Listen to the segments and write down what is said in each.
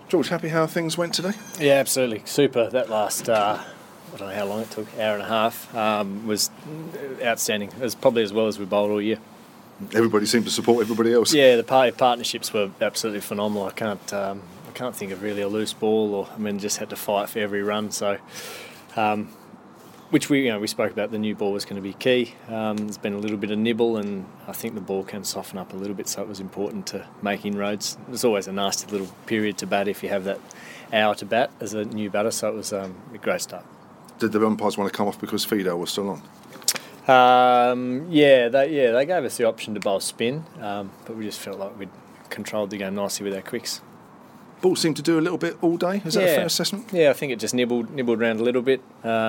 George, happy how things went today? Yeah, absolutely. Super. That last, I don't know how long it took, hour and a half, was outstanding. It was probably as well as we bowled all year. Everybody seemed to support everybody else. Yeah, the partnerships were absolutely phenomenal. I can't think of really a loose ball, just had to fight for every run. So, which we spoke about. The new ball was going to be key. There's been a little bit of nibble, and I think the ball can soften up a little bit. So it was important to make inroads. There's always a nasty little period to bat if you have that hour to bat as a new batter. So it was a great start. Did the umpires want to come off because Fido was still on? They gave us the option to bowl spin, but we just felt like we'd controlled the game nicely with our quicks. Ball seemed to do a little bit all day. Is that a fair assessment? Yeah, I think it just nibbled around a little bit.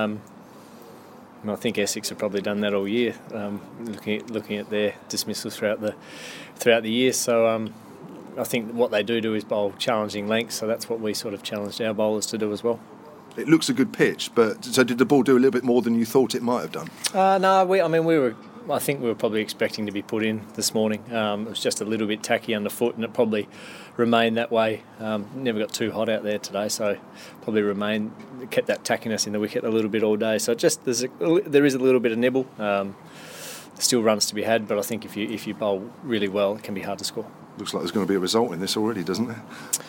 I think Essex have probably done that all year, looking at their dismissals throughout the year. So I think what they do is bowl challenging lengths. So that's what we sort of challenged our bowlers to do as well. It looks a good pitch, but so did the ball do a little bit more than you thought it might have done? No, I think we were probably expecting to be put in this morning. It was just a little bit tacky underfoot, and it probably remained that way. Never got too hot out there today, so probably kept that tackiness in the wicket a little bit all day. So there is a little bit of nibble. Still runs to be had, but I think if you bowl really well, it can be hard to score. Looks like there's going to be a result in this already, doesn't there?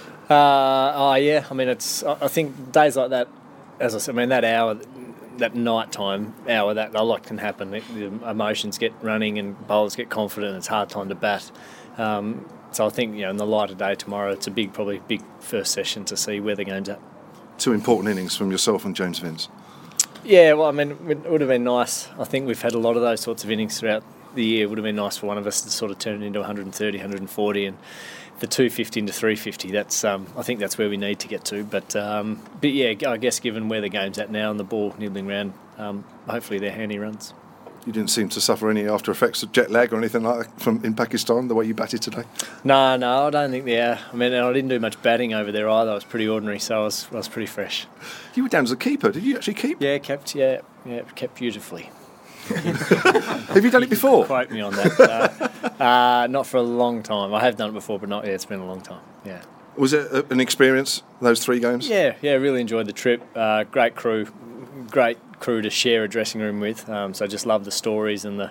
Yeah. I think days like that, as I said, that hour, that night-time hour, that a lot can happen. The emotions get running and bowlers get confident. It's a hard time to bat. So I think in the light of day tomorrow, it's probably big first session to see where the game's at. 2 important innings from yourself and James Vince. Yeah, it would have been nice. I think we've had a lot of those sorts of innings throughout the year. It would have been nice for one of us to sort of turn it into 130, 140, and the 250 into 350. That's I think that's where we need to get to. But yeah, I guess given where the game's at now and the ball nibbling around, hopefully they're handy runs. You didn't seem to suffer any after effects of jet lag or anything like that in Pakistan, the way you batted today? No, I don't think they are. I didn't do much batting over there either. I was pretty ordinary, so I was pretty fresh. You were down as a keeper. Did you actually keep? Yeah, kept beautifully. Have you done it before? Quote me on that. Not for a long time. I have done it before, but not yet. It's been a long time. Yeah. Was it an experience, those 3 games? Yeah, really enjoyed the trip. Great crew to share a dressing room with. So I just love the stories and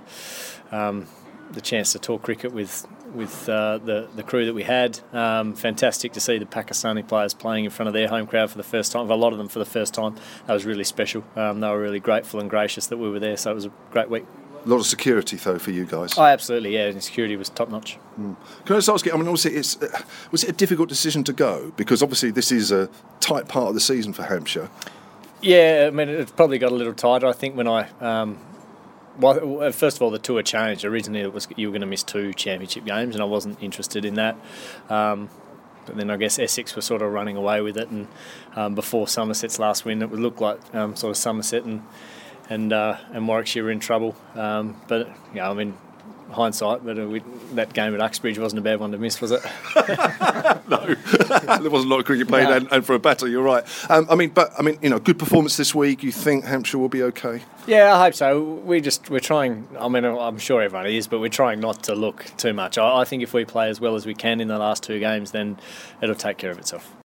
the chance to talk cricket with the crew that we had. Fantastic to see the Pakistani players playing in front of their home crowd for the first time. A lot of them for the first time. That was really special. They were really grateful and gracious that we were there. So it was a great week. A lot of security, though, for you guys. Oh, absolutely, yeah. And security was top notch. Can I just ask you? Obviously, was it a difficult decision to go? Because obviously, this is a tight part of the season for Hampshire. Yeah, it probably got a little tighter. I think when first of all, the tour changed. Originally, it was you were going to miss 2 championship games, and I wasn't interested in that. But then I guess Essex were sort of running away with it, and before Somerset's last win, it would look like sort of Somerset and Warwickshire were in trouble. But hindsight, but that game at Uxbridge wasn't a bad one to miss, was it? No, there wasn't a lot of cricket played, no. and for a batter, you're right. Good performance this week. You think Hampshire will be okay? Yeah, I hope so. We're trying. I'm sure everyone is, but we're trying not to look too much. I think if we play as well as we can in the last 2 games, then it'll take care of itself.